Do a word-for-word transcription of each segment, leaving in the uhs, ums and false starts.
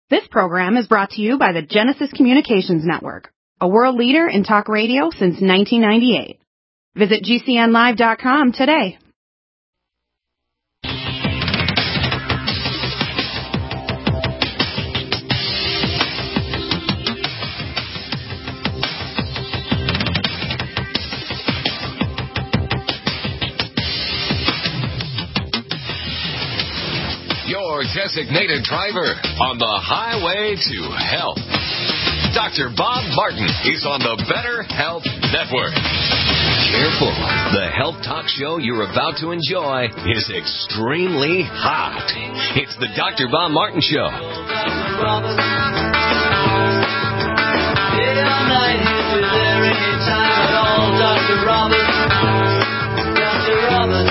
This program is brought to you by the Genesis Communications Network, a world leader in talk radio since nineteen ninety-eight. Visit G C N live dot com today. Your designated driver on the highway to health. Doctor Bob Martin is on the Better Health Network. Careful. The health talk show you're about to enjoy is extremely hot. It's the Doctor Bob Martin Show. Doctor Robert. Doctor Robert.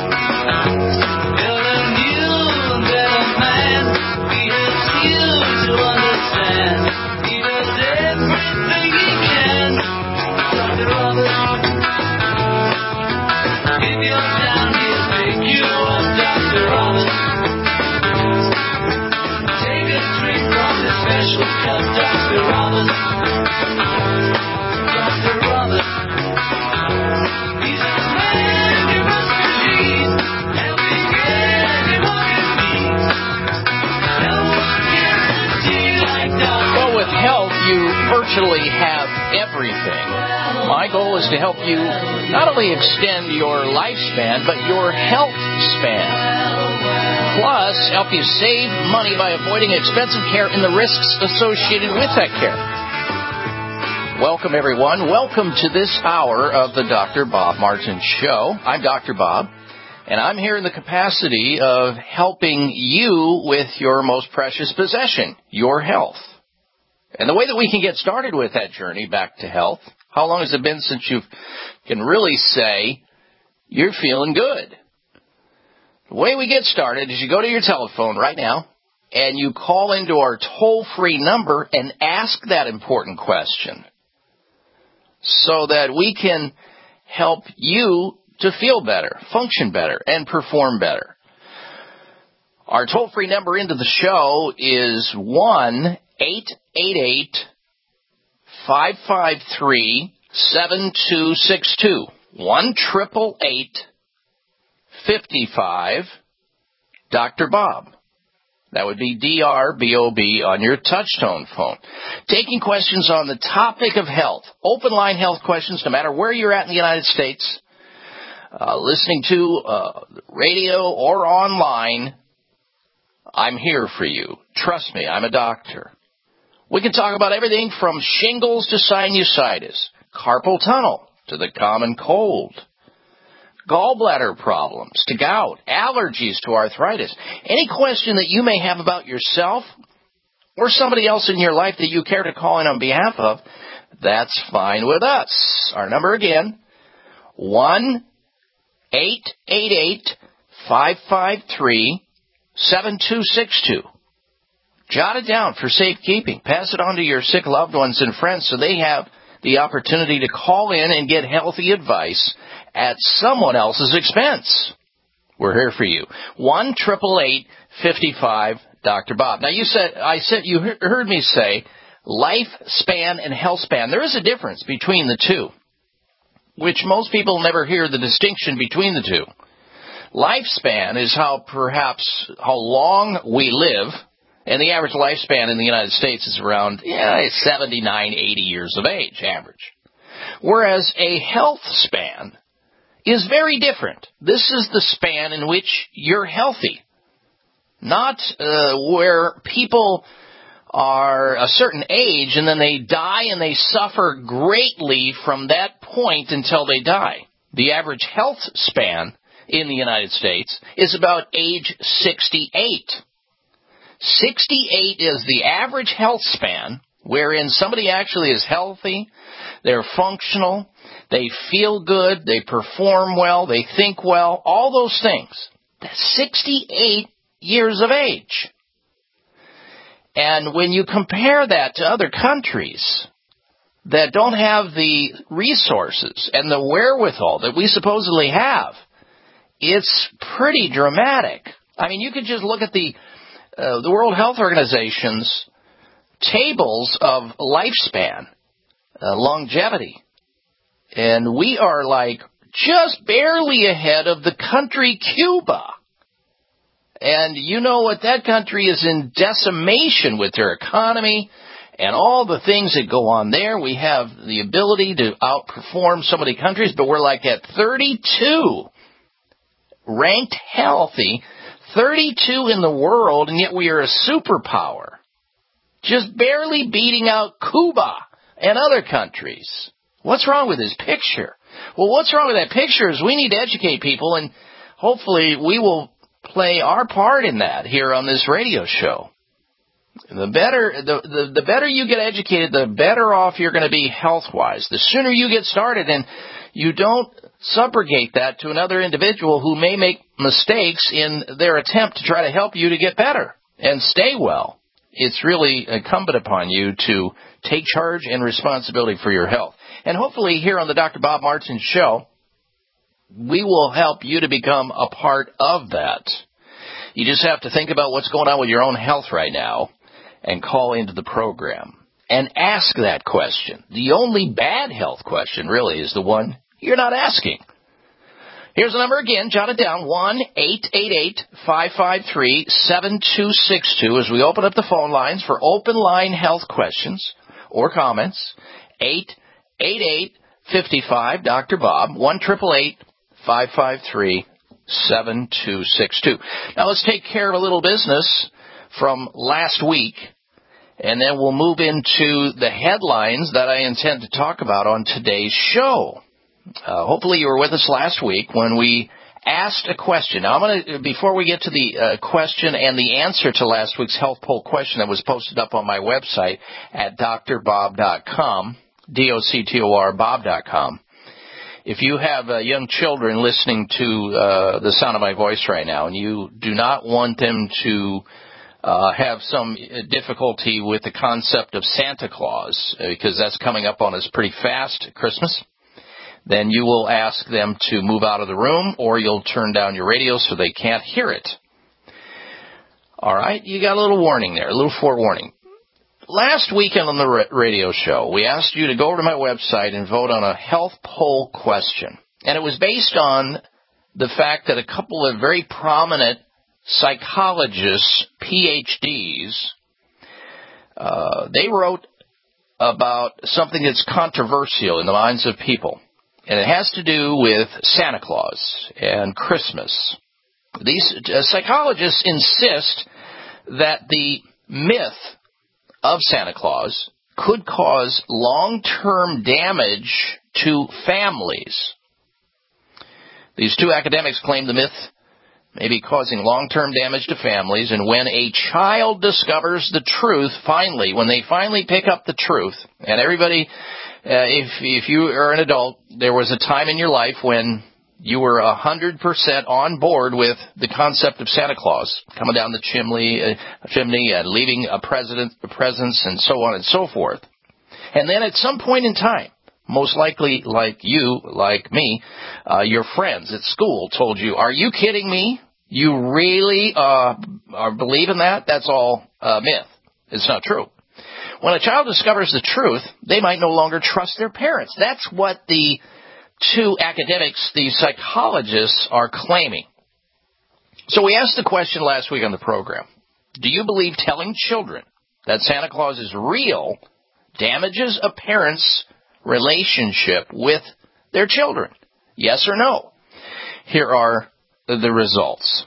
Virtually have everything. My goal is to help you not only extend your lifespan, but your health span. Plus, help you save money by avoiding expensive care and the risks associated with that care. Welcome, everyone. Welcome to this hour of the Doctor Bob Martin Show. I'm Doctor Bob, and I'm here in the capacity of helping you with your most precious possession, your health. And the way that we can get started with that journey back to health, how long has it been since you can really say you're feeling good? The way we get started is you go to your telephone right now and you call into our toll-free number and ask that important question so that we can help you to feel better, function better, and perform better. Our toll-free number into the show is one eight eight eight, five five three, seven two six two. one eight eight eight, five five, Doctor Bob. That would be D R B O B on your touchtone phone. Taking questions on the topic of health. Open line health questions, no matter where you're at in the United States. Uh, listening to uh, radio or online, I'm here for you. Trust me, I'm a doctor. We can talk about everything from shingles to sinusitis, carpal tunnel to the common cold, gallbladder problems to gout, allergies to arthritis. Any question that you may have about yourself or somebody else in your life that you care to call in on behalf of, that's fine with us. Our number again, one eight eight eight, five five three, seven two six two. Jot it down for safekeeping. Pass it on to your sick loved ones and friends so they have the opportunity to call in and get healthy advice at someone else's expense. We're here for you. one eight eight eight, five five, Doctor Bob. Now, you said, I said, you heard me say lifespan and health span. There is a difference between the two, which most people never hear the distinction between the two. Lifespan is how perhaps how long we live. And the average lifespan in the United States is around yeah, seventy-nine, eighty years of age, average. Whereas a health span is very different. This is the span in which you're healthy, not uh, where people are a certain age and then they die and they suffer greatly from that point until they die. The average health span in the United States is about age sixty-eight. sixty-eight is the average health span wherein somebody actually is healthy, they're functional, they feel good, they perform well, they think well, all those things. That's sixty-eight years of age. And when you compare that to other countries that don't have the resources and the wherewithal that we supposedly have, it's pretty dramatic. I mean, you could just look at the uh, the World Health Organization's tables of lifespan, uh, longevity. And we are like just barely ahead of the country Cuba. And you know what? That country is in decimation with their economy and all the things that go on there. We have the ability to outperform so many countries, but we're like at thirty-two, ranked healthy, thirty-two in the world, and yet we are a superpower, just barely beating out Cuba and other countries. What's wrong with this picture? Well, what's wrong with that picture is we need to educate people, and hopefully we will play our part in that here on this radio show. The better the, the, the better you get educated, the better off you're going to be health-wise. The sooner you get started and you don't subrogate that to another individual who may make mistakes in their attempt to try to help you to get better and stay well. It's really incumbent upon you to take charge and responsibility for your health. And hopefully here on the Doctor Bob Martin Show, we will help you to become a part of that. You just have to think about what's going on with your own health right now and call into the program and ask that question. The only bad health question really is the one you're not asking. Here's the number again. Jot it down, one eight eight eight, five five three, seven two six two as we open up the phone lines for open line health questions or comments. eight eight eight, five five, Doctor Bob, one eight eight eight, five five three, seven two six two. Now let's take care of a little business from last week, and then we'll move into the headlines that I intend to talk about on today's show. Uh, hopefully you were with us last week when we asked a question. Now, I'm going to, before we get to the uh, question and the answer to last week's health poll question that was posted up on my website at D R bob dot com, D O C T O R, bob dot com. If you have uh, young children listening to uh, the sound of my voice right now and you do not want them to uh, have some difficulty with the concept of Santa Claus, uh, because that's coming up on us pretty fast, Christmas, then you will ask them to move out of the room or you'll turn down your radio so they can't hear it. All right, you got a little warning there, a little forewarning. Last weekend on the radio show, we asked you to go over to my website and vote on a health poll question. And it was based on the fact that a couple of very prominent psychologists, P H Ds, uh, they wrote about something that's controversial in the minds of people. And it has to do with Santa Claus and Christmas. These uh, psychologists insist that the myth of Santa Claus could cause long-term damage to families. These two academics claim the myth may be causing long-term damage to families, and when a child discovers the truth, finally, when they finally pick up the truth, and everybody, uh, if if you are an adult, there was a time in your life when you were one hundred percent on board with the concept of Santa Claus coming down the chimney, uh, chimney and leaving a, present, a presents and so on and so forth. And then at some point in time, most likely like you, like me, uh, your friends at school told you, are you kidding me? You really uh, are believing that? That's all uh, myth. It's not true. When a child discovers the truth, they might no longer trust their parents. That's what the two academics, the psychologists, are claiming. So we asked the question last week on the program, do you believe telling children that Santa Claus is real damages a parent's relationship with their children? Yes or no? Here are the results.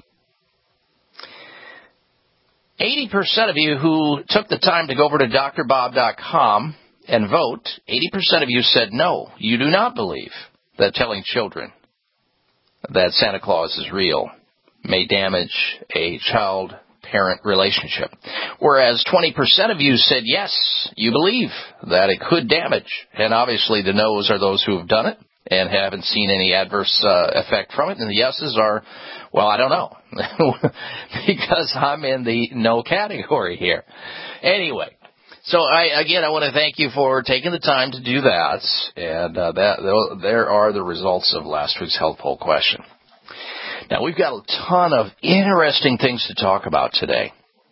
eighty percent of you who took the time to go over to D R bob dot com and vote, eighty percent of you said no, you do not believe that telling children that Santa Claus is real may damage a child-parent relationship. Whereas twenty percent of you said yes, you believe that it could damage. And obviously the no's are those who have done it and haven't seen any adverse uh, effect from it. And the yeses are, well, I don't know, because I'm in the no category here. Anyway. So, I, again, I want to thank you for taking the time to do that, and uh, that, there are the results of last week's health poll question. Now, we've got a ton of interesting things to talk about today.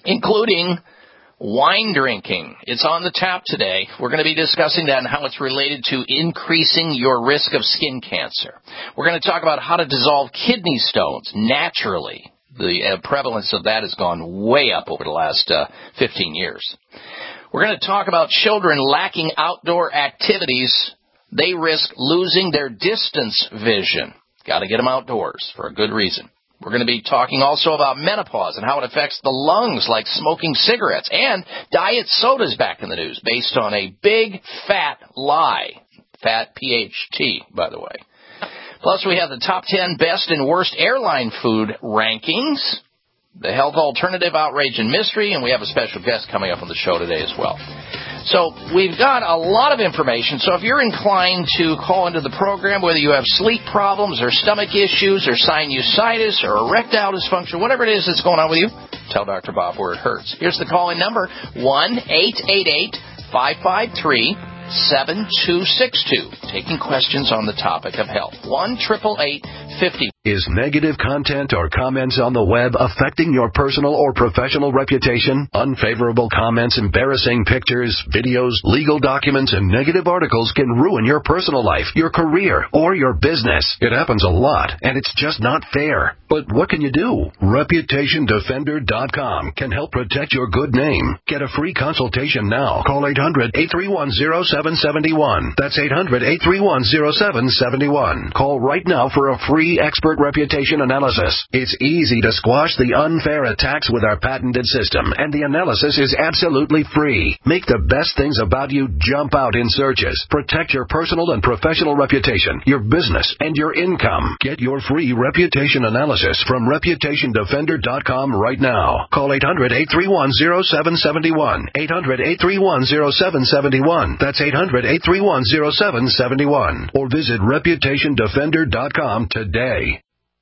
including wine drinking. It's on the tap today. We're going to be discussing that and how it's related to increasing your risk of skin cancer. We're going to talk about how to dissolve kidney stones naturally. The uh, prevalence of that has gone way up over the last uh, fifteen years. We're going to talk about children lacking outdoor activities. They risk losing their distance vision. Got to get them outdoors for a good reason. We're going to be talking also about menopause and how it affects the lungs, like smoking cigarettes. And diet soda's back in the news based on a big, fat lie. Fat P H T, by the way. Plus, we have the top ten best and worst airline food rankings, the health alternative outrage and mystery, and we have a special guest coming up on the show today as well. So we've got a lot of information, so if you're inclined to call into the program, whether you have sleep problems or stomach issues or sinusitis or erectile dysfunction, whatever it is that's going on with you, tell Doctor Bob where it hurts. Here's the call-in number, one eight eight eight, five five three, seven two six two. Taking questions on the topic of health. one eight eight eight, fifty. Is negative content or comments on the web affecting your personal or professional reputation? Unfavorable comments, embarrassing pictures, videos, legal documents, and negative articles can ruin your personal life, your career, or your business. It happens a lot, and it's just not fair. But what can you do? Reputation Defender dot com can help protect your good name. Get a free consultation now. Call eight hundred, eight three one, zero seven seven one. That's eight hundred, eight three one, zero seven seven one. Call right now for a free expert reputation analysis. It's easy to squash the unfair attacks with our patented system, and the analysis is absolutely free. Make the best things about you jump out in searches. Protect your personal and professional reputation, your business, and your income. Get your free reputation analysis from Reputation Defender dot com right now. Call eight hundred, eight three one, zero seven seven one. eight hundred, eight three one, zero seven seven one. That's eight hundred, eight three one, zero seven seven one. Or visit Reputation Defender dot com today.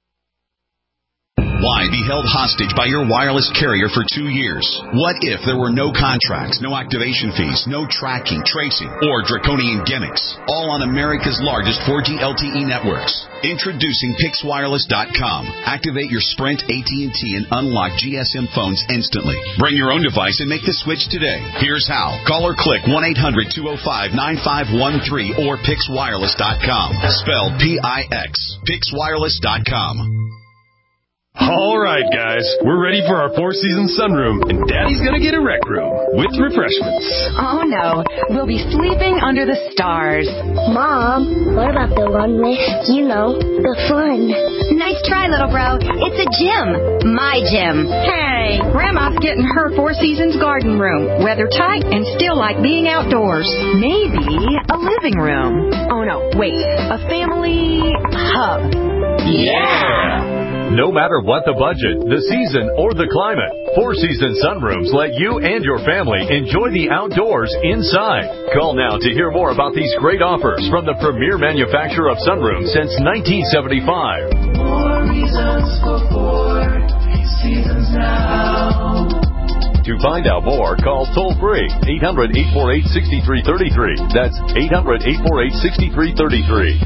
Why be held hostage by your wireless carrier for two years? What if there were no contracts, no activation fees, no tracking, tracing, or draconian gimmicks? All on America's largest four G L T E networks. Introducing Pix Wireless dot com. Activate your Sprint, A T and T, and unlock G S M phones instantly. Bring your own device and make the switch today. Here's how. Call or click one eight hundred, two oh five, nine five one three or Pix Wireless dot com. Spelled P I X. Pix Wireless dot com. All right, guys, we're ready for our Four Seasons sunroom, and Daddy's gonna get a rec room with refreshments. Oh, no. We'll be sleeping under the stars. Mom, what about the one with, you know, the fun? Nice try, little bro. It's a gym. My gym. Hey, Grandma's getting her Four Seasons garden room. Weather tight and still like being outdoors. Maybe a living room. Oh, no, wait. A family hub. Yeah! No matter what the budget, the season, or the climate, Four Seasons Sunrooms let you and your family enjoy the outdoors inside. Call now to hear more about these great offers from the premier manufacturer of sunrooms since nineteen seventy-five. More reasons for Four Seasons now. To find out more, call toll-free eight hundred, eight four eight, six three three three. That's eight hundred, eight four eight, six three three three.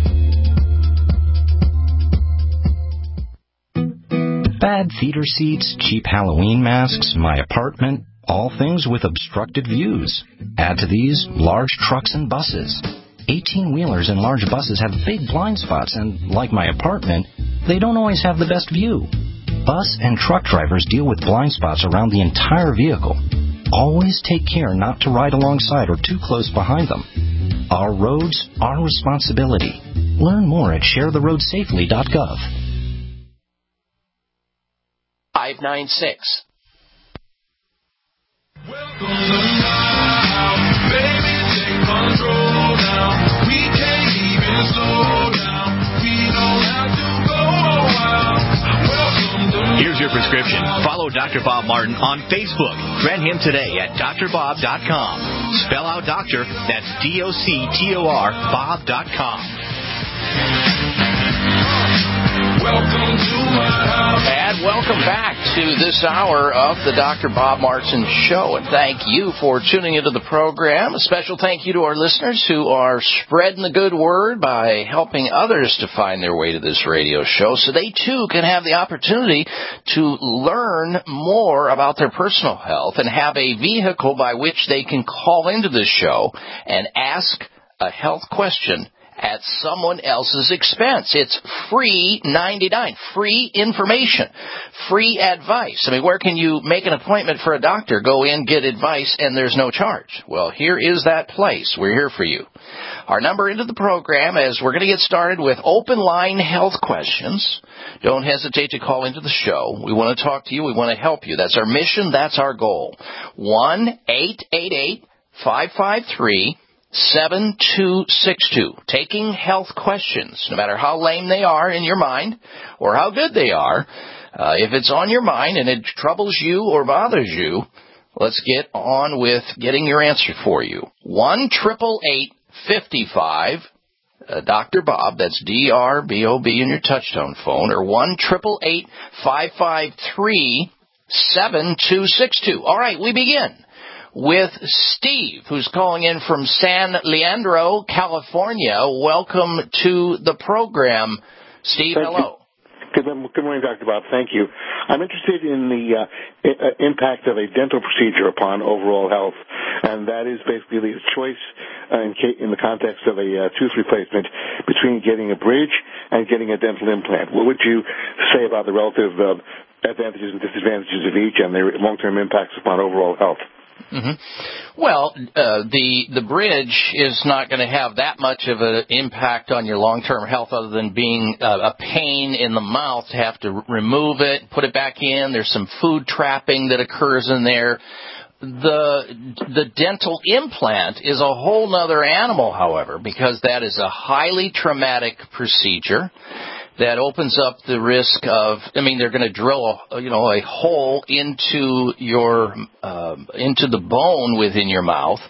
Bad theater seats, cheap Halloween masks, my apartment, all things with obstructed views. Add to these, large trucks and buses. eighteen-wheelers and large buses have big blind spots, and like my apartment, they don't always have the best view. Bus and truck drivers deal with blind spots around the entire vehicle. Always take care not to ride alongside or too close behind them. Our roads, our responsibility. Learn more at share the road safely dot gov. five nine six. Welcome to now, baby, take control now. We can't even slow down. We don't have to go out. Welcome to Here's your prescription. Follow Doctor Bob Martin on Facebook. Friend him today at doctor bob dot com. Spell out doctor, that's D O C T O R, bob dot com. Welcome to And welcome back to this hour of the Doctor Bob Martin Show. And thank you for tuning into the program. A special thank you to our listeners who are spreading the good word by helping others to find their way to this radio show so they too can have the opportunity to learn more about their personal health and have a vehicle by which they can call into this show and ask a health question at someone else's expense. It's free ninety-nine, free information, free advice. I mean, where can you make an appointment for a doctor, go in, get advice, and there's no charge? Well, here is that place. We're here for you. Our number into the program is we're going to get started with open line health questions. Don't hesitate to call into the show. We want to talk to you. We want to help you. That's our mission. That's our goal. one eight eight eight, five five three, seven two six two. Taking health questions, no matter how lame they are in your mind or how good they are. Uh, if it's on your mind and it troubles you or bothers you, let's get on with getting your answer for you. one triple eight fifty-five, uh, Doctor Bob, that's D R B O B in your touchtone phone, or one triple eight five five three seven two six two. All right, we begin with Steve, who's calling in from San Leandro, California. Welcome to the program. Steve, Thank hello. Good, good morning, Doctor Bob. Thank you. I'm interested in the uh, I- impact of a dental procedure upon overall health, and that is basically the choice uh, in, ca- in the context of a uh, tooth replacement between getting a bridge and getting a dental implant. What would you say about the relative uh, advantages and disadvantages of each and their long-term impacts upon overall health? Mm-hmm. Well, uh, the the bridge is not going to have that much of an impact on your long-term health other than being uh, a pain in the mouth to have to remove it, put it back in. There's some food trapping that occurs in there. The the dental implant is a whole other animal, however, because that is a highly traumatic procedure that opens up the risk of, I mean, they're going to drill, a, you know, a hole into your, uh, into the bone within your mouth,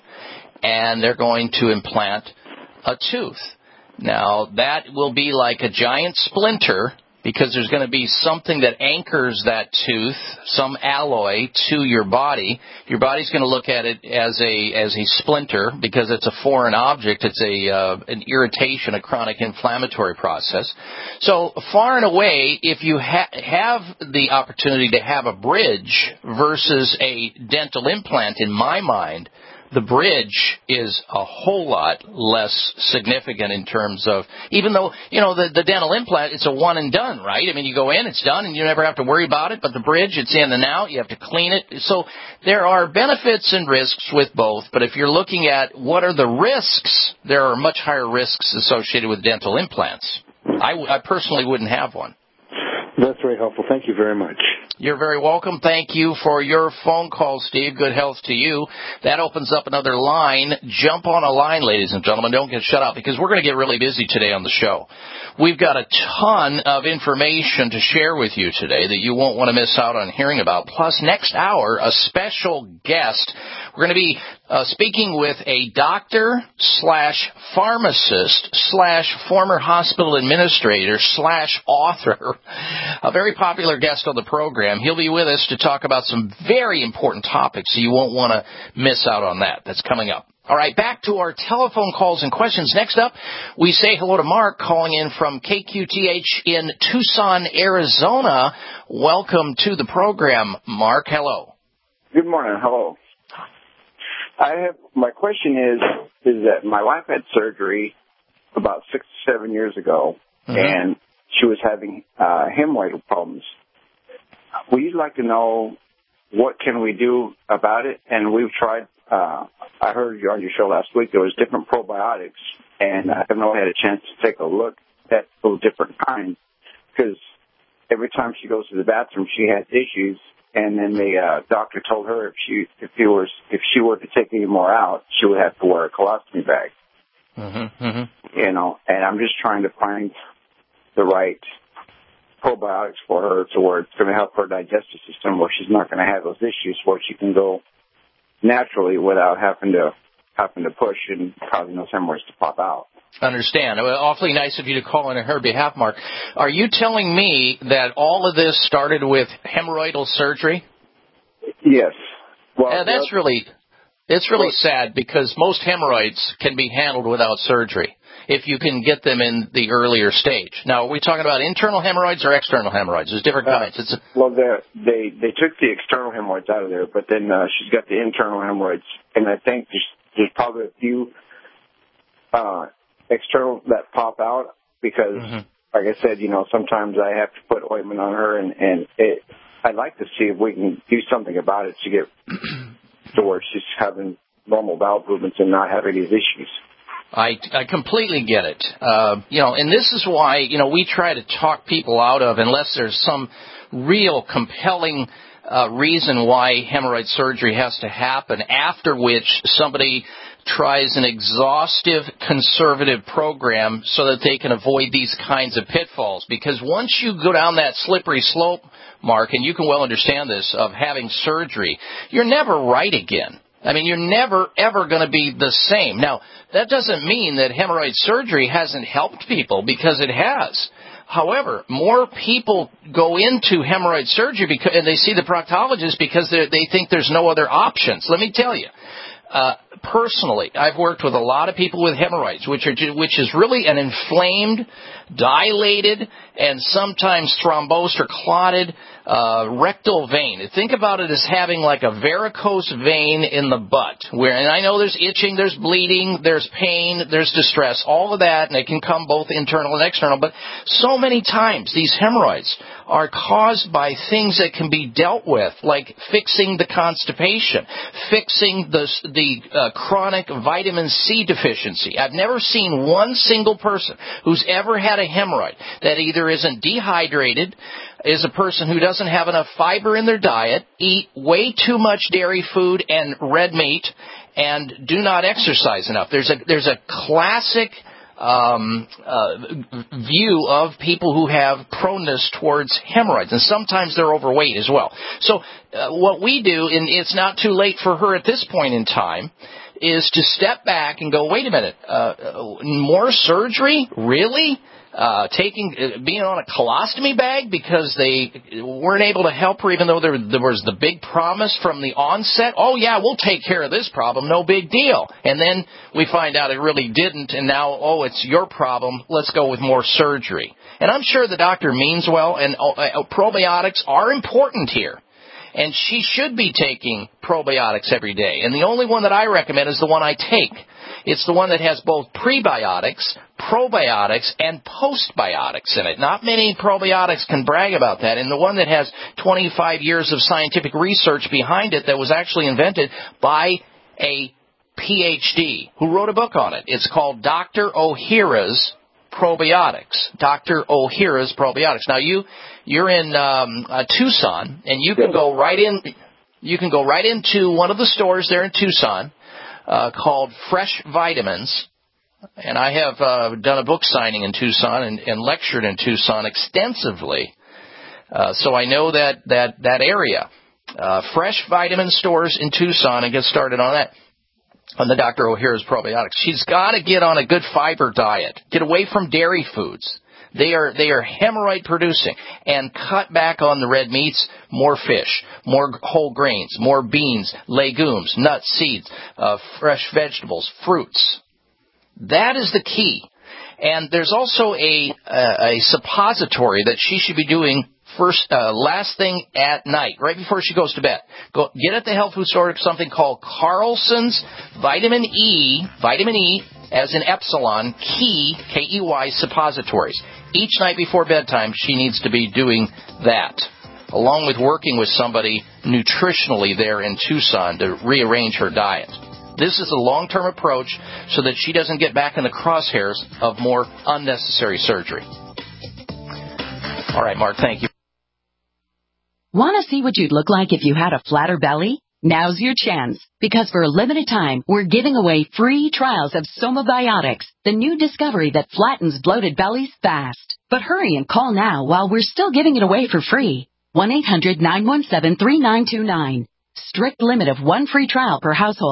and they're going to implant a tooth. Now, that will be like a giant splinter because there's going to be something that anchors that tooth, some alloy, to your body. Your body's going to look at it as a as a splinter because it's a foreign object. It's a uh, an irritation, a chronic inflammatory process. So far and away, if you ha- have the opportunity to have a bridge versus a dental implant, in my mind, the bridge is a whole lot less significant in terms of, even though, you know, the, the dental implant, it's a one and done, right? I mean, you go in, it's done, and you never have to worry about it, but the bridge, it's in and out, you have to clean it. So there are benefits and risks with both, but if you're looking at what are the risks, there are much higher risks associated with dental implants. I, I personally wouldn't have one. That's very helpful. Thank you very much. You're very welcome. Thank you for your phone call, Steve. Good health to you. That opens up another line. Jump on a line, ladies and gentlemen. Don't get shut out because we're going to get really busy today on the show. We've got a ton of information to share with you today that you won't want to miss out on hearing about. Plus, next hour, a special guest. We're going to be uh, speaking with a doctor slash pharmacist slash former hospital administrator slash author, a very popular guest on the program. He'll be with us to talk about some very important topics, so you won't want to miss out on that. That's coming up. All right, back to our telephone calls and questions. Next up, we say hello to Mark calling in from K Q T H in Tucson, Arizona. Welcome to the program, Mark. Hello. Good morning. Hello. I have, my question is, is that my wife had surgery about six to seven years ago, mm-hmm. and she was having uh, hemorrhoidal problems. We'd like to know what can we do about it, and we've tried. Uh, I heard you on your show last week. There was different probiotics, and I haven't really had a chance to take a look at those different kinds because every time she goes to the bathroom, she has issues. And then the uh, doctor told her if she if he was if she were to take any more out, she would have to wear a colostomy bag. Mm-hmm, mm-hmm. You know, and I'm just trying to find the right probiotics for her to where it's going to help her digestive system, where she's not going to have those issues, where she can go naturally without having to having to push and causing those hemorrhoids to pop out. Understand. Awfully nice of you to call in on her behalf, Mark. Are you telling me that all of this started with hemorrhoidal surgery? Yes. Well, yeah, that's really, it's really sad because most hemorrhoids can be handled without surgery if you can get them in the earlier stage. Now, are we talking about internal hemorrhoids or external hemorrhoids? There's different uh, kinds. It's a, well, they they took the external hemorrhoids out of there, but then uh, she's got the internal hemorrhoids, and I think there's, there's probably a few uh, external that pop out because, mm-hmm. like I said, you know, sometimes I have to put ointment on her, and, and it, I'd like to see if we can do something about it to get to where she's having normal bowel movements and not having these issues. I, I completely get it. Uh, you know, and this is why, you know, we try to talk people out of, unless there's some real compelling uh, reason why hemorrhoid surgery has to happen, after which somebody tries an exhaustive conservative program so that they can avoid these kinds of pitfalls. Because once you go down that slippery slope, Mark, and you can well understand this, of having surgery, you're never right again. I mean, you're never, ever going to be the same. Now, that doesn't mean that hemorrhoid surgery hasn't helped people, because it has. However, more people go into hemorrhoid surgery because, and they see the proctologist because they think there's no other options. Let me tell you, uh, personally, I've worked with a lot of people with hemorrhoids, which are which is really an inflamed, dilated, and sometimes thrombosed or clotted uh, rectal vein. Think about it as having like a varicose vein in the butt, where, and I know there's itching, there's bleeding, there's pain, there's distress, all of that, and it can come both internal and external, but so many times these hemorrhoids are caused by things that can be dealt with, like fixing the constipation, fixing the, the uh, chronic vitamin C deficiency. I've never seen one single person who's ever had a hemorrhoid that either isn't dehydrated, is a person who doesn't have enough fiber in their diet, eat way too much dairy food and red meat, and do not exercise enough. There's a there's a classic um, uh, view of people who have proneness towards hemorrhoids, and sometimes they're overweight as well. So uh, what we do, and it's not too late for her at this point in time, is to step back and go, wait a minute, uh, more surgery? Really? Uh, taking, uh, being on a colostomy bag because they weren't able to help her even though there, there was the big promise from the onset? Oh, yeah, we'll take care of this problem, no big deal. And then we find out it really didn't, and now, oh, it's your problem, let's go with more surgery. And I'm sure the doctor means well, and uh, probiotics are important here. And she should be taking probiotics every day. And the only one that I recommend is the one I take. It's the one that has both prebiotics, probiotics, and postbiotics in it. Not many probiotics can brag about that. And the one that has twenty-five years of scientific research behind it that was actually invented by a P H D who wrote a book on it. It's called Doctor Ohhira's Probiotics. Doctor Ohhira's Probiotics. Now, you, you're in um, uh, Tucson, and you can go right in. You can go right into one of the stores there in Tucson uh, called Fresh Vitamins. And I have uh, done a book signing in Tucson and, and lectured in Tucson extensively. Uh, so I know that that that area. Uh, Fresh Vitamin stores in Tucson, and get started on that. On the Doctor Ohhira's Probiotics. She's got to get on a good fiber diet. Get away from dairy foods. They are they are hemorrhoid producing. And cut back on the red meats, more fish, more whole grains, more beans, legumes, nuts, seeds, uh, fresh vegetables, fruits. That is the key. And there's also a, a, a suppository that she should be doing first, uh, last thing at night, right before she goes to bed. Go get at the health food store something called Carlson's Vitamin E, Vitamin E, as in Epsilon, Key, K E Y, suppositories. Each night before bedtime, she needs to be doing that, along with working with somebody nutritionally there in Tucson to rearrange her diet. This is a long-term approach so that she doesn't get back in the crosshairs of more unnecessary surgery. All right, Mark, thank you. Want to see what you'd look like if you had a flatter belly? Now's your chance, because for a limited time, we're giving away free trials of Somabiotics, the new discovery that flattens bloated bellies fast. But hurry and call now while we're still giving it away for free. one eight hundred nine one seven three nine two nine. Strict limit of one free trial per household.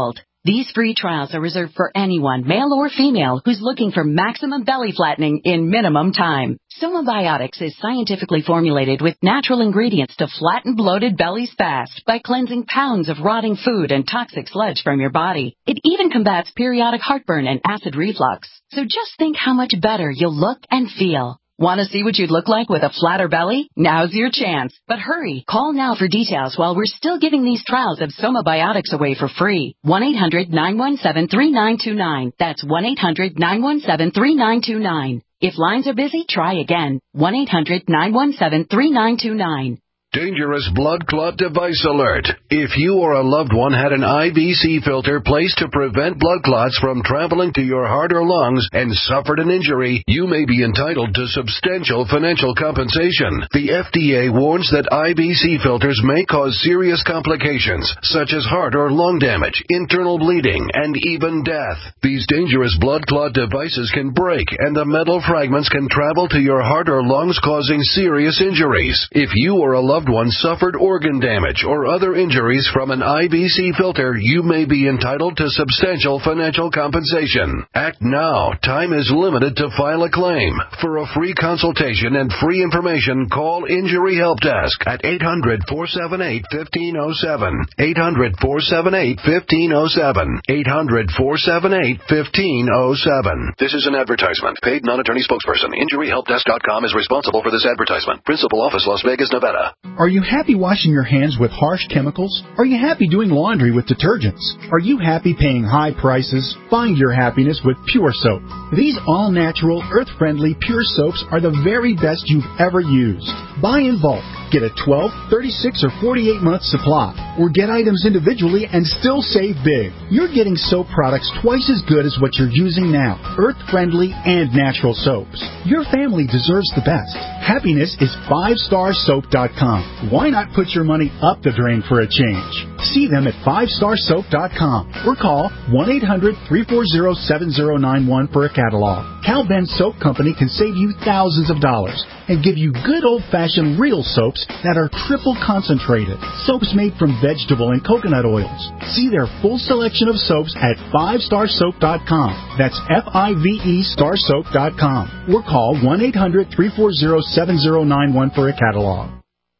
These free trials are reserved for anyone, male or female, who's looking for maximum belly flattening in minimum time. Somabiotics is scientifically formulated with natural ingredients to flatten bloated bellies fast by cleansing pounds of rotting food and toxic sludge from your body. It even combats periodic heartburn and acid reflux. So just think how much better you'll look and feel. Want to see what you'd look like with a flatter belly? Now's your chance. But hurry, call now for details while we're still giving these trials of Somabiotics away for free. one eight hundred nine one seven three nine two nine. That's one eight hundred nine one seven three nine two nine. If lines are busy, try again. one eight hundred nine one seven three nine two nine. Dangerous blood clot device alert. If you or a loved one had an I V C filter placed to prevent blood clots from traveling to your heart or lungs and suffered an injury, you may be entitled to substantial financial compensation. The F D A warns that I V C filters may cause serious complications, such as heart or lung damage, internal bleeding, and even death. These dangerous blood clot devices can break, and the metal fragments can travel to your heart or lungs, causing serious injuries. If you or a loved one suffered organ damage or other injuries from an I V C filter, you may be entitled to substantial financial compensation. Act now. Time is limited to file a claim. For a free consultation and free information, call Injury Help Desk at eight hundred four seven eight one five zero seven. eight hundred four seven eight one five zero seven. eight hundred four seven eight one five zero seven. This is an advertisement. Paid non-attorney spokesperson. Injury Help Desk dot com is responsible for this advertisement. Principal office, Las Vegas, Nevada. Are you happy washing your hands with harsh chemicals? Are you happy doing laundry with detergents? Are you happy paying high prices? Find your happiness with Pure Soap. These all-natural, earth-friendly Pure Soaps are the very best you've ever used. Buy in bulk. Get a twelve, thirty-six, or forty-eight month supply. Or get items individually and still save big. You're getting soap products twice as good as what you're using now. Earth-friendly and natural soaps. Your family deserves the best. Happiness is five star soap dot com. Why not put your money up the drain for a change? See them at five star soap dot com or call one eight hundred three four zero seven zero nine one for a catalog. Cal Ben Soap Company can save you thousands of dollars and give you good old-fashioned real soaps that are triple concentrated. Soaps made from vegetable and coconut oils. See their full selection of soaps at five star soap dot com. That's F I V E star soap dot com. Or call one eight hundred three four zero seven zero nine one for a catalog.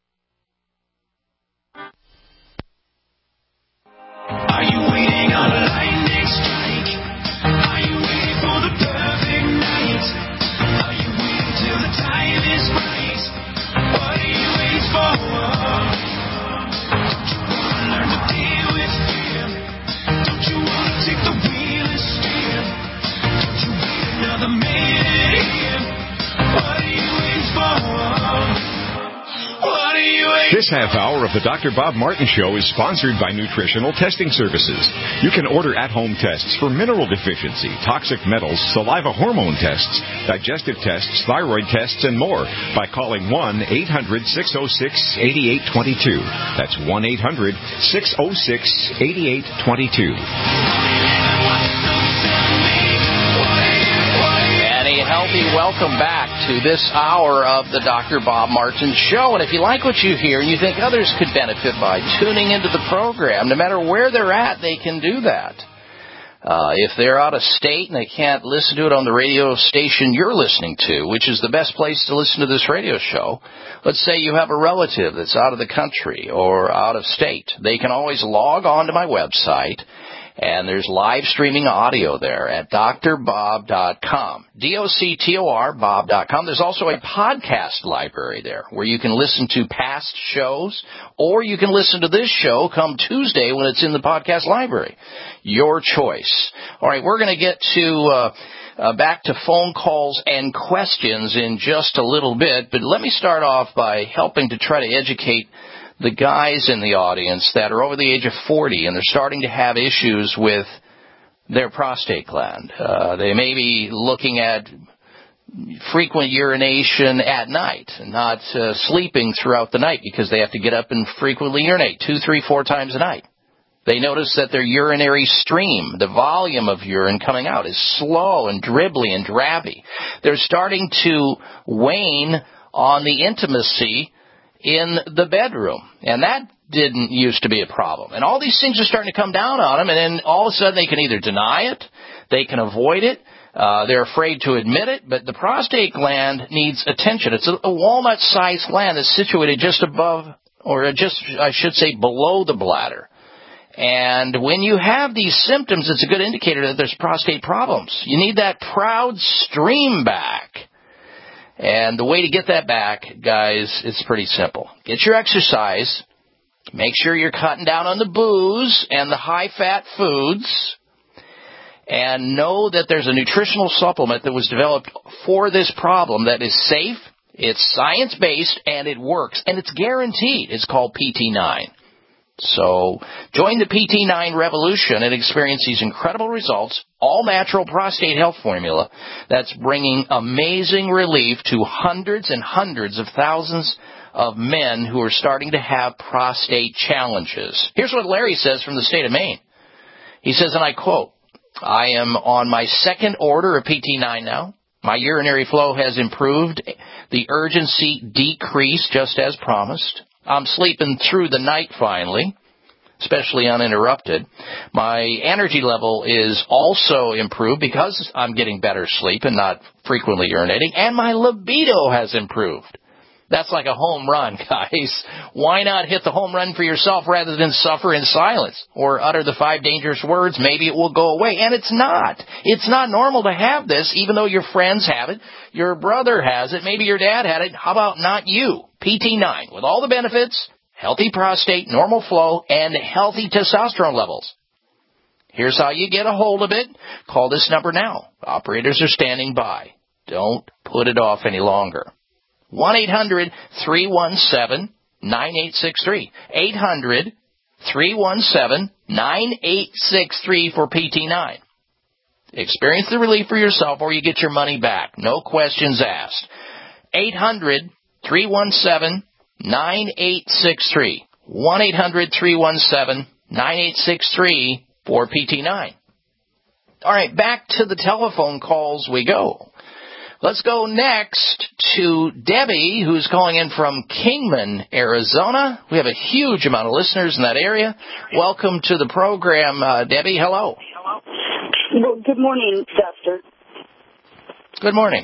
Are you waiting on a lightning strike? Are you waiting for the perfect night? Are you waiting till the time is right? What are you waiting for? Don't you wanna learn to deal with fear? Don't you wanna take the wheel and steer? Don't you wait another minute here? What are you waiting for? What are you waiting for? This half hour of the Doctor Bob Martin Show is sponsored by Nutritional Testing Services. You can order at-home tests for mineral deficiency, toxic metals, saliva hormone tests, digestive tests, thyroid tests, and more by calling one eight hundred six oh six eight eight two two. That's one eight hundred six oh six eight eight two two. Healthy, welcome back to this hour of the Doctor Bob Martin Show. And if you like what you hear and you think others could benefit by tuning into the program, no matter where they're at, they can do that. Uh, if they're out of state and they can't listen to it on the radio station you're listening to, which is the best place to listen to this radio show, let's say you have a relative that's out of the country or out of state, they can always log on to my website. And there's live streaming audio there at D R bob dot com. D O C T O R, Bob dot com. There's also a podcast library there where you can listen to past shows, or you can listen to this show come Tuesday when it's in the podcast library. Your choice. All right, we're going to get to uh, uh, back to phone calls and questions in just a little bit, but let me start off by helping to try to educate the guys in the audience that are over the age of forty and they're starting to have issues with their prostate gland. Uh, they may be looking at frequent urination at night and not uh, sleeping throughout the night because they have to get up and frequently urinate two, three, four times a night. They notice that their urinary stream, the volume of urine coming out, is slow and dribbly and drabby. They're starting to wane on the intimacy in the bedroom. And that didn't used to be a problem. And all these things are starting to come down on them, and then all of a sudden they can either deny it, they can avoid it, uh, they're afraid to admit it, but the prostate gland needs attention. It's a, a walnut-sized gland that's situated just above, or just, I should say, below the bladder. And when you have these symptoms, it's a good indicator that there's prostate problems. You need that proud stream back. And the way to get that back, guys, is pretty simple. Get your exercise. Make sure you're cutting down on the booze and the high-fat foods. And know that there's a nutritional supplement that was developed for this problem that is safe, it's science-based, and it works. And it's guaranteed. It's called P T nine. So join the P T nine revolution and experience these incredible results, all-natural prostate health formula that's bringing amazing relief to hundreds and hundreds of thousands of men who are starting to have prostate challenges. Here's what Larry says from the state of Maine. He says, and I quote, I am on my second order of P T nine now. My urinary flow has improved. The urgency decreased just as promised. I'm sleeping through the night finally, especially uninterrupted. My energy level is also improved because I'm getting better sleep and not frequently urinating, and my libido has improved. That's like a home run, guys. Why not hit the home run for yourself rather than suffer in silence or utter the five dangerous words, maybe it will go away? And it's not. It's not normal to have this, even though your friends have it, your brother has it, maybe your dad had it. How about not you? P T nine, with all the benefits, healthy prostate, normal flow, and healthy testosterone levels. Here's how you get a hold of it. Call this number now. Operators are standing by. Don't put it off any longer. one eight hundred three one seven nine eight six three. eight hundred three one seven nine eight six three for P T nine. Experience the relief for yourself or you get your money back. No questions asked. eight hundred three one seven nine eight six three. one eight hundred three one seven nine eight six three for P T nine. All right, back to the telephone calls we go. Let's go next to Debbie, who's calling in from Kingman, Arizona. We have a huge amount of listeners in that area. Welcome to the program, uh, Debbie. Hello. Well, good morning, Doctor. Good morning.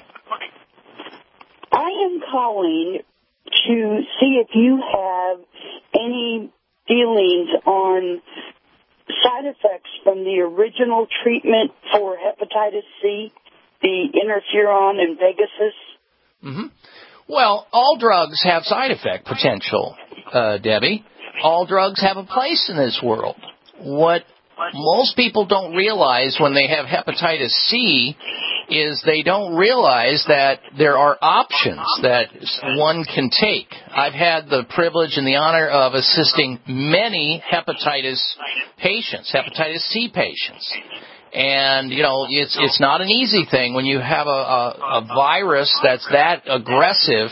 I am calling to see if you have any feelings on side effects from the original treatment for hepatitis C, the interferon and Pegasus. Mm-hmm. Well, all drugs have side effect potential, uh, Debbie. All drugs have a place in this world. What most people don't realize when they have hepatitis C is they don't realize that there are options that one can take. I've had the privilege and the honor of assisting many hepatitis patients, hepatitis C patients. And, you know, it's it's not an easy thing when you have a, a, a virus that's that aggressive,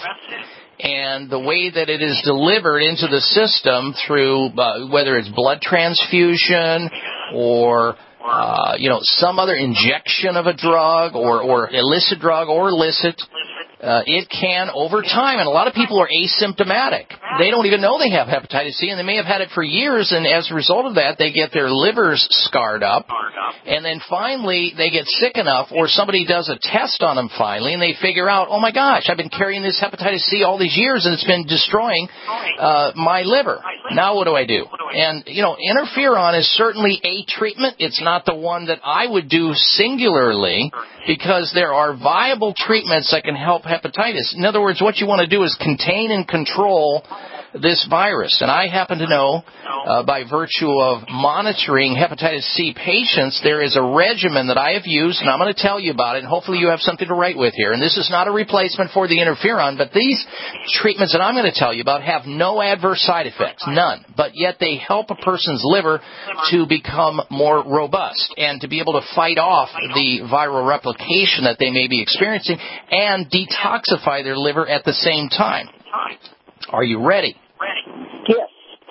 and the way that it is delivered into the system through uh, whether it's blood transfusion or, uh, you know, some other injection of a drug or, or illicit drug or illicit, uh, it can over time. And a lot of people are asymptomatic. They don't even know they have hepatitis C, and they may have had it for years, and as a result of that, they get their livers scarred up. And then finally, they get sick enough, or somebody does a test on them finally, and they figure out, oh, my gosh, I've been carrying this hepatitis C all these years, and it's been destroying uh, my liver. Now what do I do? And, you know, interferon is certainly a treatment. It's not the one that I would do singularly, because there are viable treatments that can help hepatitis. In other words, what you want to do is contain and control this virus. And I happen to know, uh, by virtue of monitoring hepatitis C patients, there is a regimen that I have used, and I'm going to tell you about it, and hopefully you have something to write with here. And this is not a replacement for the interferon, but these treatments that I'm going to tell you about have no adverse side effects, none. But yet they help a person's liver to become more robust and to be able to fight off the viral replication that they may be experiencing and detoxify their liver at the same time. Are you ready? Yes.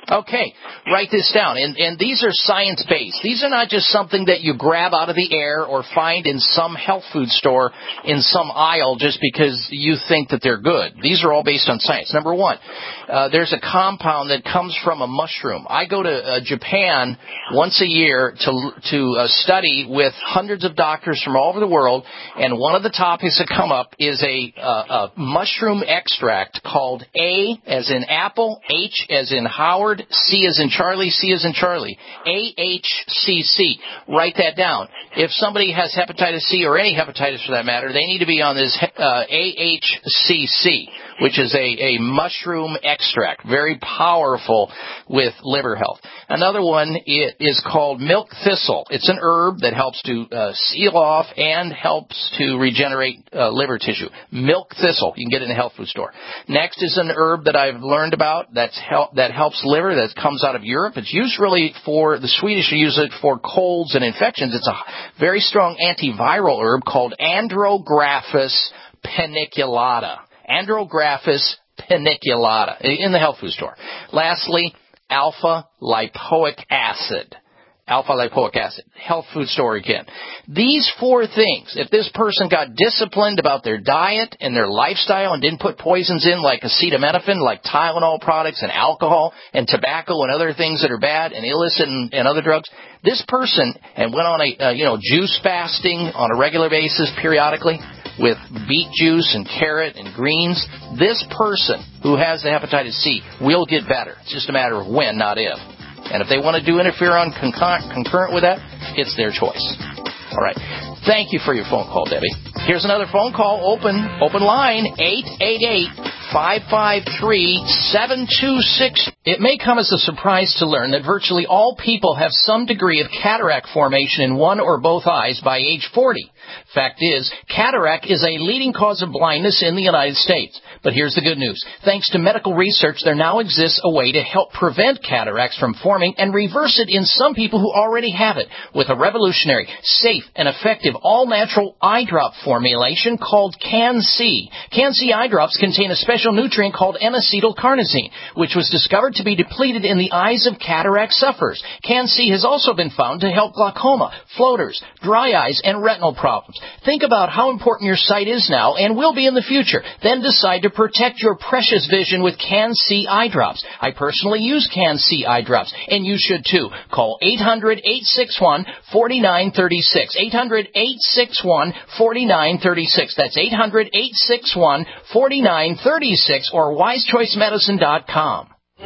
Okay, write this down. And, and these are science-based. These are not just something that you grab out of the air or find in some health food store in some aisle just because you think that they're good. These are all based on science. Number one, uh, there's a compound that comes from a mushroom. I go to uh, Japan once a year to to uh, study with hundreds of doctors from all over the world, and one of the topics that come up is a, uh, a mushroom extract called A as in apple, H as in Howard, C as in Charlie, C as in Charlie, A H C C. Write that down. If somebody has hepatitis C or any hepatitis for that matter, they need to be on this uh, A H C C, which is a, a mushroom extract, very powerful with liver health. Another one is called milk thistle. It's an herb that helps to uh, seal off and helps to regenerate uh, liver tissue. Milk thistle, you can get it in a health food store. Next is an herb that I've learned about that's help, that helps liver, that comes out of Europe. It's used really for, the Swedish use it for colds and infections. It's a very strong antiviral herb called Andrographis paniculata. Andrographis paniculata in the health food store. Lastly, alpha lipoic acid. Alpha lipoic acid. Health food store again. These four things, if this person got disciplined about their diet and their lifestyle and didn't put poisons in like acetaminophen, like Tylenol products and alcohol and tobacco and other things that are bad and illicit and, and other drugs, this person and went on a, uh, you know, juice fasting on a regular basis periodically with beet juice and carrot and greens, this person who has the hepatitis C will get better. It's just a matter of when, not if. And if they want to do interferon concurrent, concurrent with that, it's their choice. All right. Thank you for your phone call, Debbie. Here's another phone call. Open open line, eight eight eight, five five three, seven two six. It may come as a surprise to learn that virtually all people have some degree of cataract formation in one or both eyes by age forty. Fact is, cataract is a leading cause of blindness in the United States. But here's the good news. Thanks to medical research, there now exists a way to help prevent cataracts from forming and reverse it in some people who already have it with a revolutionary, safe, and effective all-natural eye drop formulation called Can-C. Can-C eye drops contain a special nutrient called N-acetylcarnosine, which was discovered to be depleted in the eyes of cataract sufferers. Can-C has also been found to help glaucoma, floaters, dry eyes, and retinal problems. Think about how important your sight is now and will be in the future. Then decide to protect your precious vision with Can-C eye drops. I personally use Can-C eye drops, and you should too. Call eight hundred, eight six one, four nine three six. eight hundred, eight six one, four nine three six. That's eight hundred, eight six one, four nine three six or wise choice medicine dot com.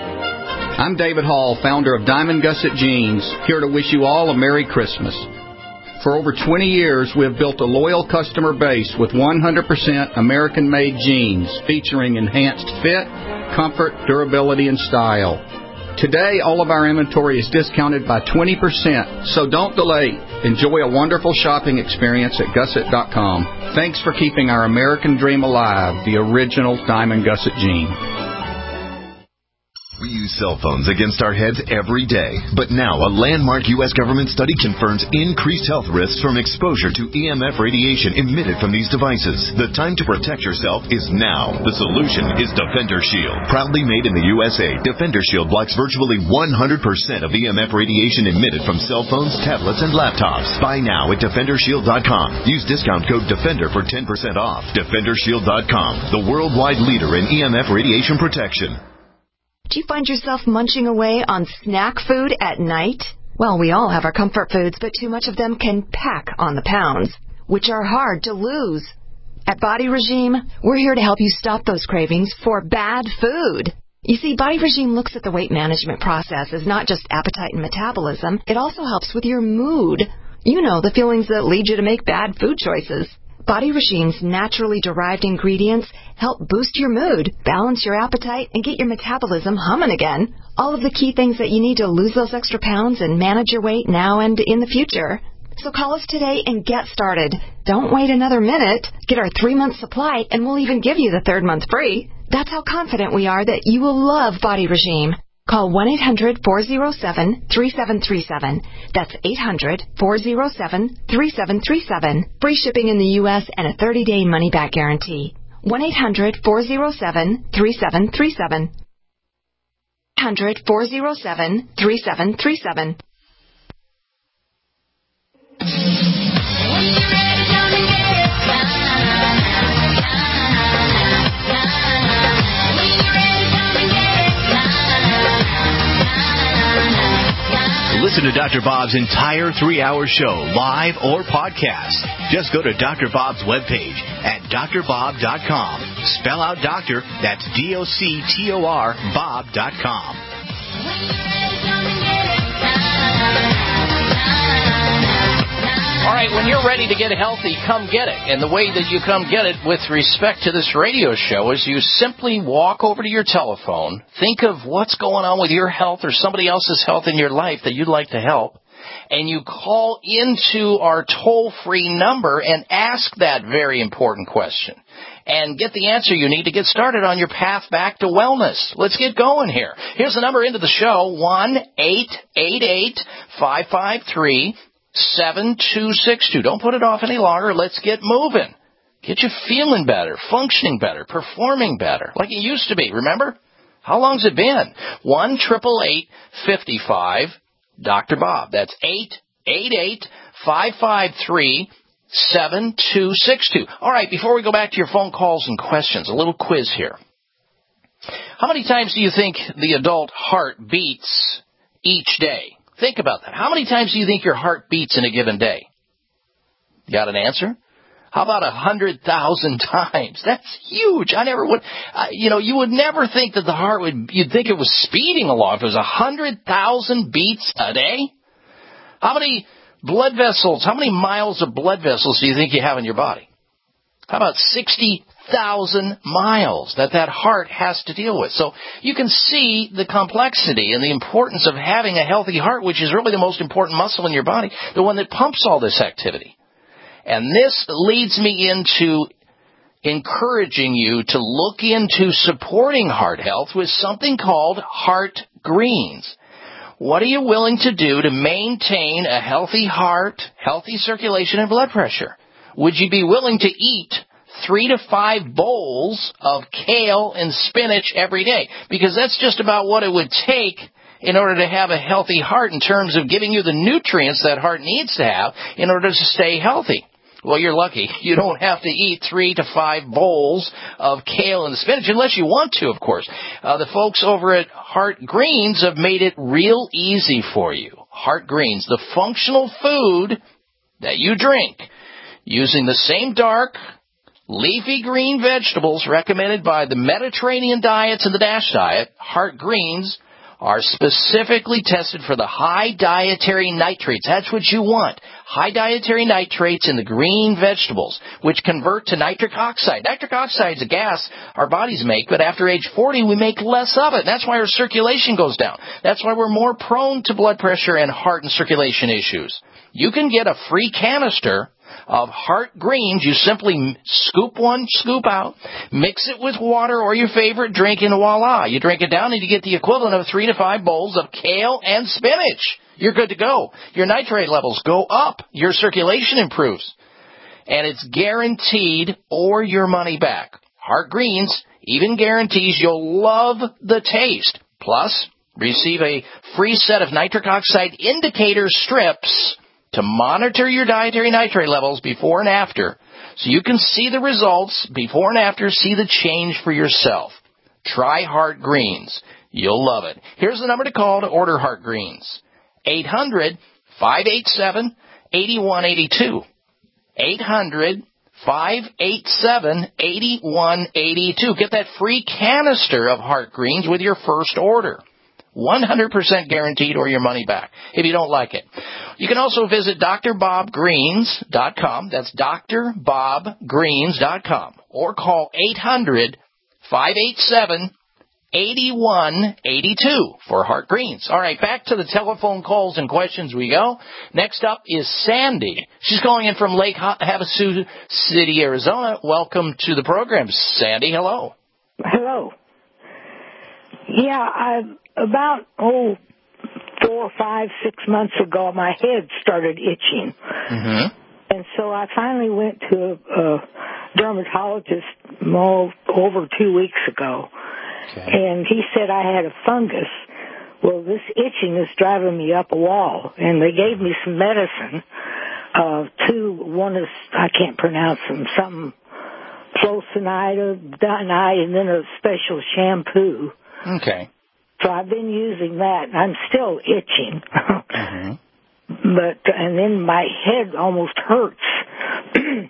I'm David Hall, founder of Diamond Gusset Jeans, here to wish you all a Merry Christmas. For over twenty years, we have built a loyal customer base with one hundred percent American-made jeans featuring enhanced fit, comfort, durability, and style. Today, all of our inventory is discounted by twenty percent, so don't delay. Enjoy a wonderful shopping experience at gusset dot com. Thanks for keeping our American dream alive, the original Diamond Gusset jean. We use cell phones against our heads every day, but now a landmark U S government study confirms increased health risks from exposure to E M F radiation emitted from these devices. The time to protect yourself is now. The solution is Defender Shield. Proudly made in the U S A, Defender Shield blocks virtually one hundred percent of E M F radiation emitted from cell phones, tablets, and laptops. Buy now at defender shield dot com. Use discount code DEFENDER for ten percent off. defender shield dot com, the worldwide leader in E M F radiation protection. Do you find yourself munching away on snack food at night? Well, we all have our comfort foods, but too much of them can pack on the pounds, which are hard to lose. At Body Regime, we're here to help you stop those cravings for bad food. You see, Body Regime looks at the weight management process as not just appetite and metabolism. It also helps with your mood. You know, the feelings that lead you to make bad food choices. Body Regime's naturally derived ingredients help boost your mood, balance your appetite, and get your metabolism humming again. All of the key things that you need to lose those extra pounds and manage your weight now and in the future. So call us today and get started. Don't wait another minute. Get our three-month supply, and we'll even give you the third month free. That's how confident we are that you will love Body Regime. Call one eight hundred, four oh seven, three seven three seven. That's eight hundred, four oh seven, three seven three seven. Free shipping in the U S and a thirty-day money-back guarantee. one eight hundred, four oh seven, three seven three seven. hundred, four oh seven, three seven three seven. Listen to Doctor Bob's entire three-hour show, live or podcast. Just go to Doctor Bob's webpage at D R bob dot com. Spell out doctor, that's D O C T O R, bob dot com. All right, when you're ready to get healthy, come get it. And the way that you come get it with respect to this radio show is you simply walk over to your telephone, think of what's going on with your health or somebody else's health in your life that you'd like to help, and you call into our toll-free number and ask that very important question and get the answer you need to get started on your path back to wellness. Let's get going here. Here's the number into the show, one eight eight eight, five five three, seven two six two. Don't put it off any longer. Let's get moving. Get you feeling better, functioning better, performing better, like it used to be. Remember? How long's it been? one eight eight eight, five five, Doctor Bob. That's eight eight eight, five five three, seven two six two. All right, before we go back to your phone calls and questions, a little quiz here. How many times do you think the adult heart beats each day? Think about that. How many times do you think your heart beats in a given day? You got an answer? How about a hundred thousand times? That's huge. I never would, uh, you know, you would never think that the heart would, you'd think it was speeding along if it was a hundred thousand beats a day. How many blood vessels, how many miles of blood vessels do you think you have in your body? How about sixty thousand miles that that heart has to deal with? So you can see the complexity and the importance of having a healthy heart, which is really the most important muscle in your body, the one that pumps all this activity. And this leads me into encouraging you to look into supporting heart health with something called Heart Greens. What are you willing to do to maintain a healthy heart, healthy circulation, and blood pressure? Would you be willing to eat three to five bowls of kale and spinach every day? Because that's just about what it would take in order to have a healthy heart in terms of giving you the nutrients that heart needs to have in order to stay healthy. Well, you're lucky. You don't have to eat three to five bowls of kale and spinach unless you want to, of course. Uh, the folks over at Heart Greens have made it real easy for you. Heart Greens, the functional food that you drink, using the same dark, leafy green vegetables recommended by the Mediterranean diets and the DASH diet. Heart Greens are specifically tested for the high dietary nitrates. That's what you want. High dietary nitrates in the green vegetables, which convert to nitric oxide. Nitric oxide is a gas our bodies make, but after age forty, we make less of it. That's why our circulation goes down. That's why we're more prone to blood pressure and heart and circulation issues. You can get a free canister of Heart Greens. You simply scoop one scoop out, mix it with water or your favorite drink, and voila. You drink it down and you get the equivalent of three to five bowls of kale and spinach. You're good to go. Your nitrate levels go up. Your circulation improves. And it's guaranteed or your money back. Heart Greens even guarantees you'll love the taste. Plus, receive a free set of nitric oxide indicator strips to monitor your dietary nitrate levels before and after, so you can see the results before and after, see the change for yourself. Try Heart Greens. You'll love it. Here's the number to call to order Heart Greens. eight hundred, five eight seven, eight one eight two. eight hundred, five eight seven, eight one eight two. Get that free canister of Heart Greens with your first order. one hundred percent guaranteed or your money back if you don't like it. You can also visit D R bob greens dot com. That's D R bob greens dot com. Or call eight hundred, five eight seven, eight one eight two for Heart Greens. All right, back to the telephone calls and questions we go. Next up is Sandy. She's calling in from Lake Havasu City, Arizona. Welcome to the program, Sandy. Hello. Hello. Yeah, I... About, oh, four, five, six months ago, my head started itching. Mm-hmm. And so I finally went to a, a dermatologist more, over two weeks ago. Okay. And he said I had a fungus. Well, this itching is driving me up a wall, and they gave me some medicine. Uh, two, one is, I can't pronounce them, something, Flocinide, Dinide, and then a special shampoo. Okay. So I've been using that, and I'm still itching. Mm-hmm. But, and then my head almost hurts. And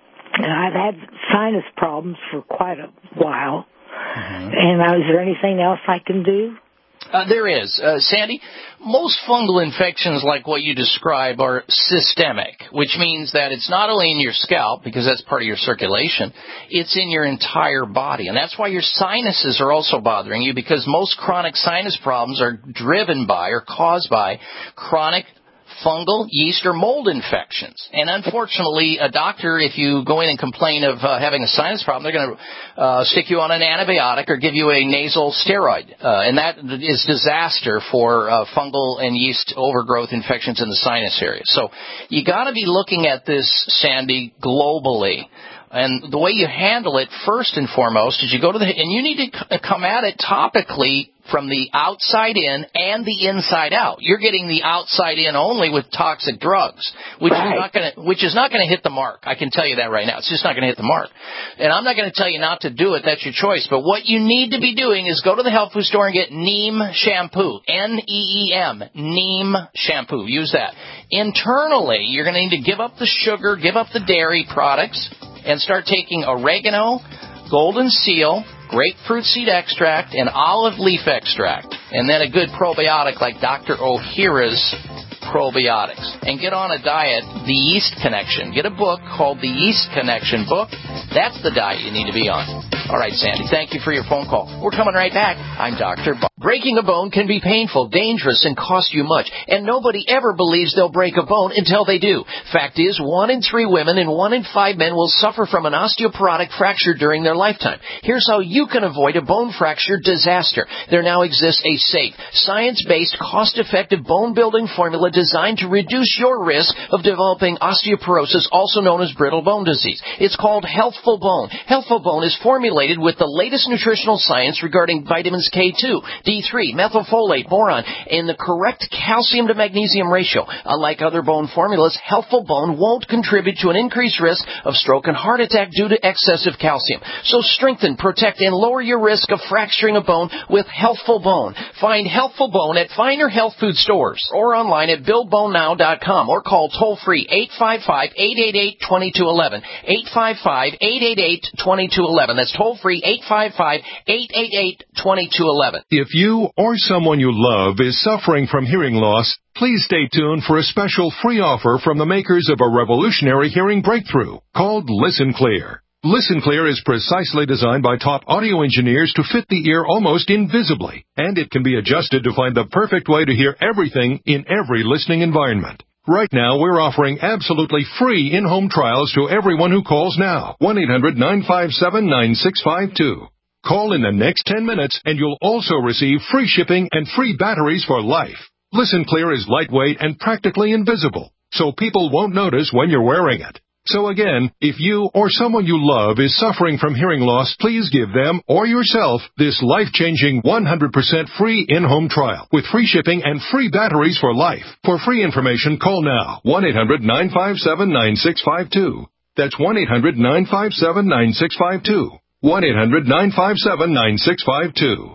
I've had sinus problems for quite a while. Mm-hmm. And uh, is there anything else I can do? Uh, there is. Uh, Sandy, most fungal infections like what you describe are systemic, which means that it's not only in your scalp, because that's part of your circulation, it's in your entire body. And that's why your sinuses are also bothering you, because most chronic sinus problems are driven by or caused by chronic fungal, yeast, or mold infections. And unfortunately, a doctor, if you go in and complain of uh, having a sinus problem, they're going to uh, stick you on an antibiotic or give you a nasal steroid. Uh, and that is disaster for uh, fungal and yeast overgrowth infections in the sinus area. So you got to be looking at this, Sandy, globally. And the way you handle it, first and foremost, is you go to the, and you need to come at it topically from the outside in and the inside out. You're getting the outside in only with toxic drugs, which right. is not going to, which is not going to hit the mark. I can tell you that right now. It's just not going to hit the mark. And I'm not going to tell you not to do it. That's your choice. But what you need to be doing is go to the health food store and get Neem shampoo. N E E M. Neem shampoo. Use that. Internally, you're going to need to give up the sugar, give up the dairy products, and start taking oregano, golden seal, grapefruit seed extract, and olive leaf extract. And then a good probiotic like Doctor Ohhira's probiotics. And get on a diet, The Yeast Connection. Get a book called The Yeast Connection book. That's the diet you need to be on. All right, Sandy, thank you for your phone call. We're coming right back. I'm Doctor Bob. Breaking a bone can be painful, dangerous, and cost you much. And nobody ever believes they'll break a bone until they do. Fact is, one in three women and one in five men will suffer from an osteoporotic fracture during their lifetime. Here's how you can avoid a bone fracture disaster. There now exists a safe, science-based, cost-effective bone-building formula designed to reduce your risk of developing osteoporosis, also known as brittle bone disease. It's called Healthful Bone. Healthful Bone is formulated with the latest nutritional science regarding vitamins K two, D three, methylfolate, boron, and the correct calcium to magnesium ratio. Unlike other bone formulas, Healthful Bone won't contribute to an increased risk of stroke and heart attack due to excessive calcium. So strengthen, protect, and lower your risk of fracturing a bone with Healthful Bone. Find Healthful Bone at finer health food stores or online at build bone now dot com or call toll-free eight five five, eight eight eight, two two one one. eight five five, eight eight eight, two two one one. That's toll-free eight five five, eight eight eight, two two one one. If you or someone you love is suffering from hearing loss, please stay tuned for a special free offer from the makers of a revolutionary hearing breakthrough called Listen Clear. Listen Clear is precisely designed by top audio engineers to fit the ear almost invisibly, and it can be adjusted to find the perfect way to hear everything in every listening environment. Right now, we're offering absolutely free in-home trials to everyone who calls now. one eight hundred, nine five seven, nine six five two. Call in the next ten minutes, and you'll also receive free shipping and free batteries for life. Listen Clear is lightweight and practically invisible, so people won't notice when you're wearing it. So again, if you or someone you love is suffering from hearing loss, please give them or yourself this life-changing one hundred percent free in-home trial with free shipping and free batteries for life. For free information, call now. one eight hundred, nine five seven, nine six five two. That's one eight hundred, nine five seven, nine six five two. one eight hundred, nine five seven, nine six five two.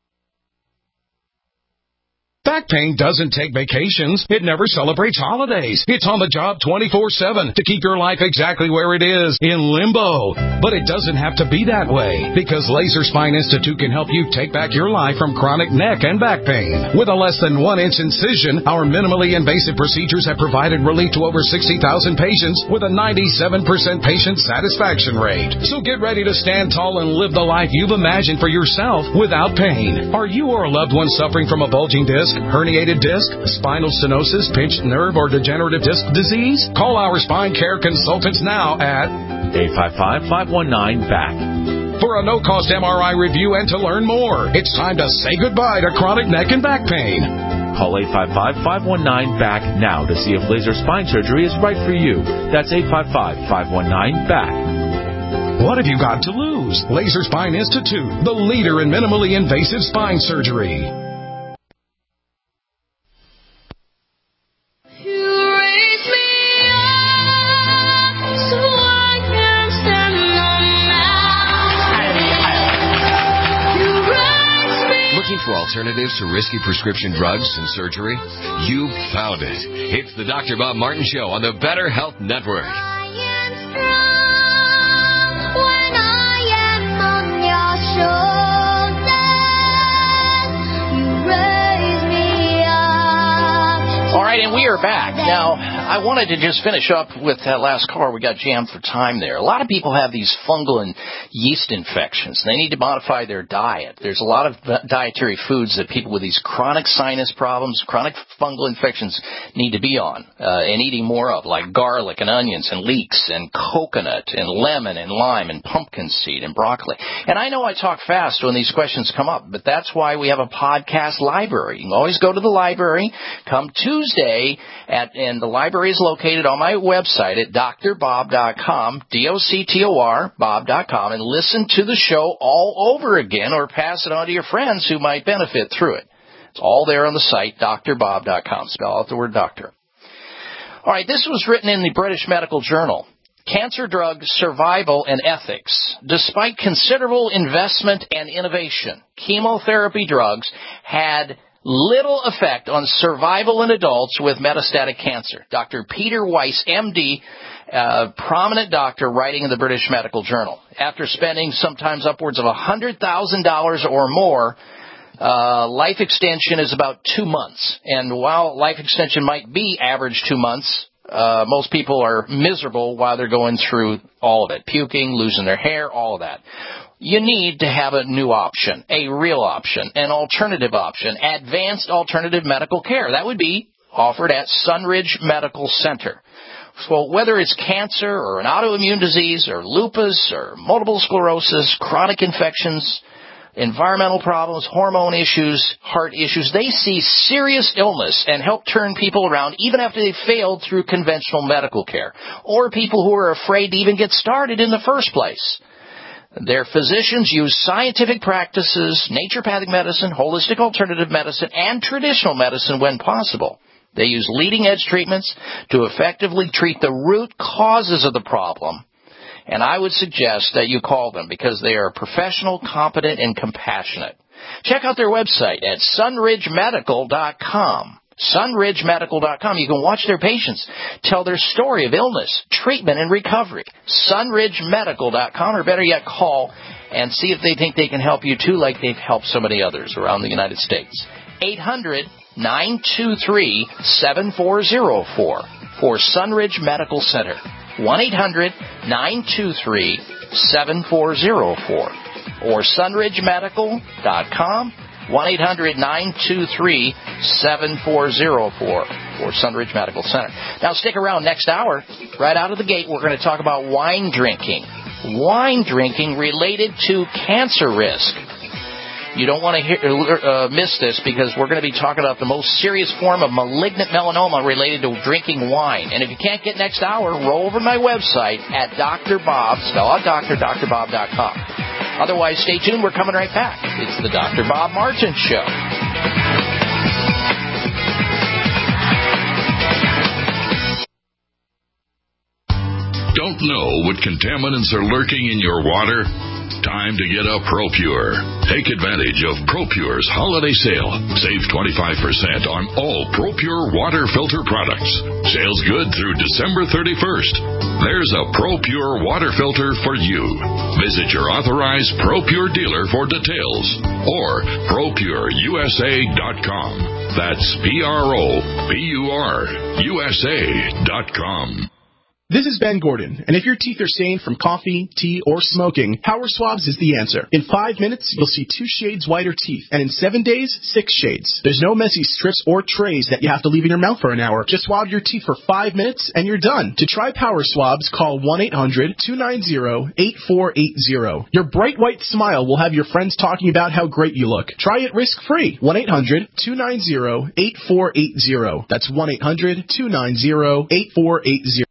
Back pain doesn't take vacations. It never celebrates holidays. It's on the job twenty-four seven to keep your life exactly where it is, in limbo. But it doesn't have to be that way, because Laser Spine Institute can help you take back your life from chronic neck and back pain. With a less than one inch incision, our minimally invasive procedures have provided relief to over sixty thousand patients with a ninety-seven percent patient satisfaction rate. So get ready to stand tall and live the life you've imagined for yourself without pain. Are you or a loved one suffering from a bulging disc, herniated disc, spinal stenosis, pinched nerve, or degenerative disc disease? Call our spine care consultants now at eight five five, five one nine, B A C. For a no-cost M R I review and to learn more. It's time to say goodbye to chronic neck and back pain. Call eight five five, five one nine, B A C now to see if laser spine surgery is right for you. That's eight five five, five one nine, B A C. What have you got to lose? Laser Spine Institute, the leader in minimally invasive spine surgery. alternatives to risky prescription drugs and surgery? You've found it. It's the Doctor Bob Martin Show on the Better Health Network. All right, and we are back. Now, I wanted to just finish up with that last call. We got jammed for time there. A lot of people have these fungal and yeast infections. They need to modify their diet. There's a lot of dietary foods that people with these chronic sinus problems, chronic fungal infections need to be on uh, and eating more of, like garlic and onions and leeks and coconut and lemon and lime and pumpkin seed and broccoli. And I know I talk fast when these questions come up, but that's why we have a podcast library. You can always go to the library, come Tuesday, at, and the library is located on my website at D R bob dot com, D O C T O R, bob dot com, and listen to the show all over again or pass it on to your friends who might benefit through it. It's all there on the site, D R bob dot com. Spell out the word doctor. All right, this was written in the British Medical Journal. Cancer Drug Survival and Ethics. Despite considerable investment and innovation, chemotherapy drugs had little effect on survival in adults with metastatic cancer. Doctor Peter Weiss, M D, a prominent doctor writing in the British Medical Journal. After spending sometimes upwards of one hundred thousand dollars or more, uh, life extension is about two months. And while life extension might be average two months, uh, most people are miserable while they're going through all of it, puking, losing their hair, all of that. You need to have a new option, a real option, an alternative option, advanced alternative medical care. That would be offered at Sunridge Medical Center. So whether it's cancer or an autoimmune disease or lupus or multiple sclerosis, chronic infections, environmental problems, hormone issues, heart issues, they see serious illness and help turn people around even after they've failed through conventional medical care, or people who are afraid to even get started in the first place. Their physicians use scientific practices, naturopathic medicine, holistic alternative medicine, and traditional medicine when possible. They use leading-edge treatments to effectively treat the root causes of the problem. And I would suggest that you call them because they are professional, competent, and compassionate. Check out their website at sunridge medical dot com. sunridge medical dot com. You can watch their patients tell their story of illness, treatment, and recovery. sunridge medical dot com, or better yet, call and see if they think they can help you too, like they've helped so many others around the United States. eight hundred, nine two three, seven four zero four for Sunridge Medical Center. one eight hundred, nine two three, seven four zero four or sunridge medical dot com. one eight hundred, nine two three, seven four zero four for Sunridge Medical Center. Now stick around. Next hour, right out of the gate, we're going to talk about wine drinking. Wine drinking related to cancer risk. You don't want to hear, uh, miss this because we're going to be talking about the most serious form of malignant melanoma related to drinking wine. And if you can't get next hour, roll over to my website at Doctor Bob, spell out doctor, D R bob dot com. Otherwise, stay tuned. We're coming right back. It's the Doctor Bob Martin Show. Don't know what contaminants are lurking in your water? Time to get a ProPure. Take advantage of ProPure's holiday sale. Save twenty-five percent on all ProPure water filter products. Sales good through December thirty-first. There's a ProPure water filter for you. Visit your authorized ProPure dealer for details or pro pure U S A dot com. That's P R O P U R U S A dot com. This is Ben Gordon, and if your teeth are stained from coffee, tea, or smoking, Power Swabs is the answer. In five minutes, you'll see two shades whiter teeth, and in seven days, six shades. There's no messy strips or trays that you have to leave in your mouth for an hour. Just swab your teeth for five minutes, and you're done. To try Power Swabs, call one eight hundred, two nine zero, eight four eight zero. Your bright white smile will have your friends talking about how great you look. Try it risk-free. one eight hundred, two nine zero, eight four eight zero. That's one eight hundred, two nine zero, eight four eight zero.